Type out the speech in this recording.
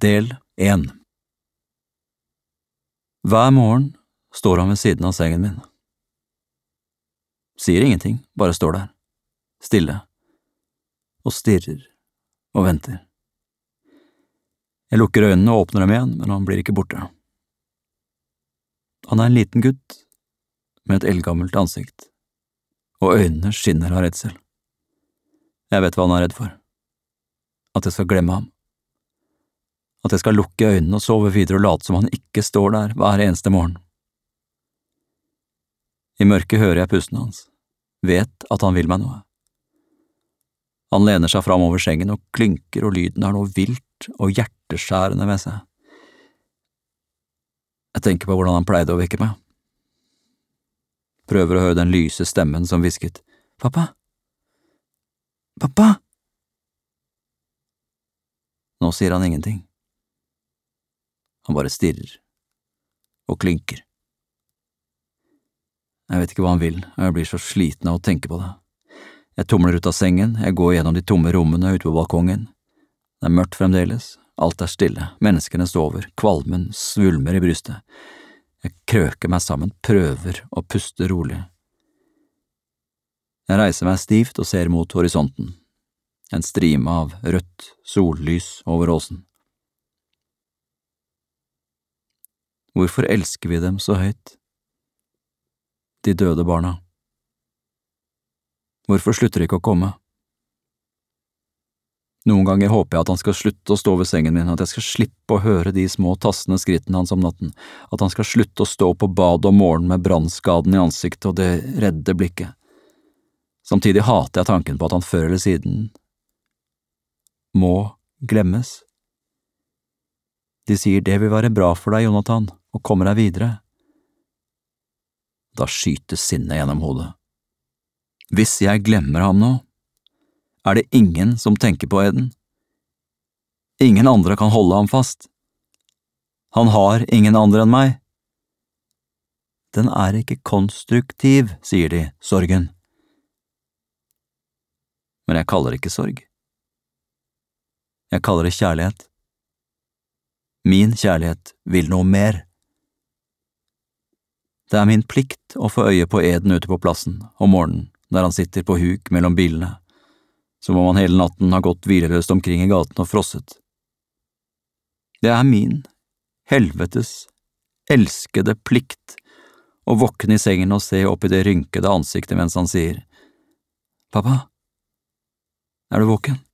Del 1. Hver morgen står han ved siden av sengen min. Sier ingenting, bare står der, stille, og stirrer og venter. Jeg lukker øynene og åpner dem igjen, men han blir ikke borte. Han er en liten gutt med et eldgammelt ansikt, og øynene skinner av redsel. Jeg vet hva han er redd for. At jeg skal glemme ham. At jeg skal lukke øynene og sove videre og late som han ikke står der hver eneste morgen. I mørket hører jeg pusten hans, vet at han vil meg noe. Han lener seg fram over sengen og klynker, og lyden har noe vilt og hjerteskjærende ved seg. Jeg tenker på hvordan han pleide å vekke meg. Prøver å høre den lyse stemmen som hvisket, «Pappa! Pappa!» Nå sier han ingenting. Han bare stirrer og klynker. Jeg vet ikke hva han vil, og jeg blir så sliten av å tenke på det. Jeg tumler ut av sengen, jeg går gjennom de tomme rommene ute på balkongen. Det er mørkt fremdeles, alt er stille, menneskene sover, kvalmen svulmer i brystet. Jeg krøker meg sammen, prøver å puste rolig. Jeg reiser meg stivt og ser mot horisonten, en strime av rødt sollys over åsen. Hvorfor elsker vi dem så høyt? De døde barna. Hvorfor slutter de ikke å komme? Noen ganger håper jeg at han skal slutte å stå ved sengen min, at jeg skal slippe å høre de små tassende skrittene hans om natten, at han skal slutte å stå på badet om morgenen med brannskaden i ansiktet og det redde blikket. Samtidig hater jeg tanken på at han før eller siden må glemmes. De sier det vil være bra for deg, Jonathan, og kommer deg videre. Da skyter sinnet gjennom hodet. Hvis jeg glemmer ham nå, er det ingen som tenker på Eden. Ingen andre kan holde ham fast. Han har ingen andre enn meg. Den er ikke konstruktiv, sier de, sorgen. Men jeg kaller det ikke sorg. Jeg kaller det kjærlighet. Min kjærlighet vil noe mer. Det er min plikt å få øye på Eden ute på plassen om morgenen, der han sitter på huk mellom bilene, som om han hele natten har gått hvileløst omkring i gaten og frosset. Det er min, helvetes, elskede plikt å våkne i sengen og se opp i det rynkede ansiktet mens han sier, «Pappa, er du våken?»